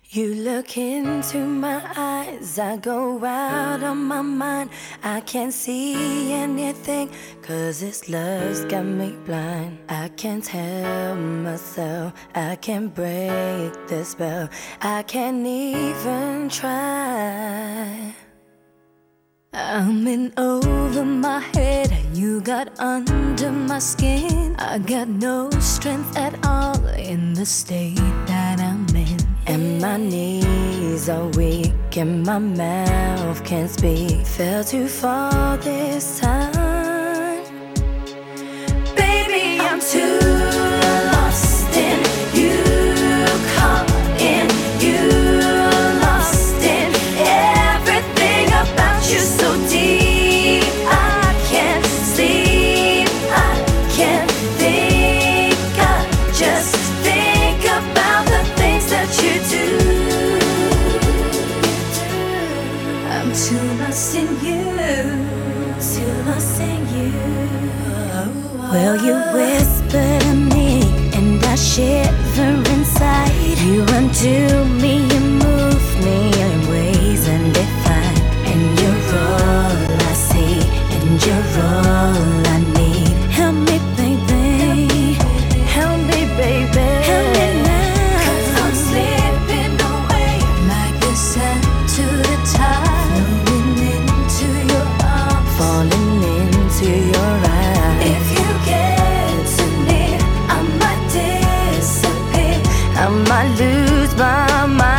You look into my eyes, I go out of my mind. I can't see anything, 'cause this love's got me blind. I can't help myself, I can't break the spell, I can't even try. I'm in over my head, you got under my skin. I got no strength at all in the state that I'm in. And my knees are weak and my mouth can't speak. Fell too far this time. Baby, I'm too lost in you, caught in you, lost in everything about you so deep. I can't sleep, I can't think, I just think about the things that you do. I'm too lost in you, too lost in you. Well, you whisper to me and I shiver inside. You undo me, you move me in ways undefined. And you're all I see, and you're all I need. Help me, baby, help me, baby, help me now. 'Cause I'm slipping away like the sand to the tide, flowing into your arms, falling into your eyes. If you get too near, I might disappear, I might lose my mind.